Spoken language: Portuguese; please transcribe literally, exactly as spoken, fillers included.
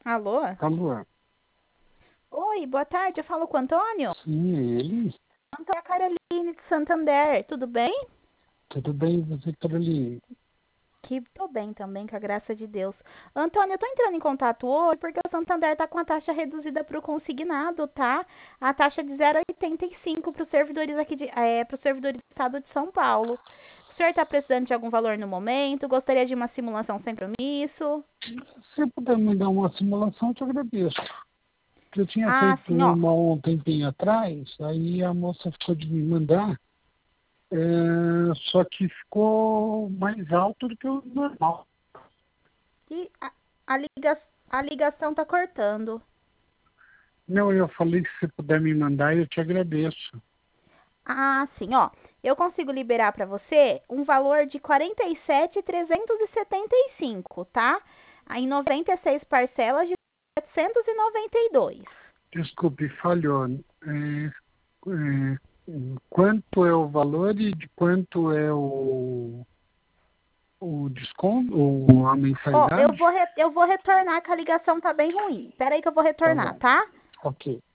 Alô? Alô? Oi, boa tarde. Eu falo com o Antônio? Sim, é ele? Antônio é Caroline de Santander. Tudo bem? Tudo bem, você, Caroline? Que tô bem também, com a graça de Deus. Antônio, eu tô entrando em contato hoje porque o Santander tá com a taxa reduzida para o consignado, tá? A taxa de zero vírgula oitenta e cinco para os servidores aqui de, é, para os servidores do estado de São Paulo. O senhor está precisando de algum valor no momento? Gostaria de uma simulação sem compromisso? Se puder me dar uma simulação, eu te agradeço. Eu tinha Ah, feito sim, ó. uma um tempinho atrás, aí a moça ficou de me mandar, é, só que ficou mais alto do que o normal. E a, a, liga, a ligação tá cortando. Não, eu falei que se puder me mandar, eu te agradeço. Ah, sim, ó. Eu consigo liberar para você um valor de quarenta e sete mil trezentos e setenta e cinco, tá? Aí noventa e seis parcelas de setecentos e noventa e dois. Desculpe, falhou. É, é, quanto é o valor e de quanto é o, o desconto, ou a Ó, eu mensalidade? vou re- eu vou retornar que a ligação tá bem ruim. Pera aí que eu vou Tá retornar, bom. tá? Ok.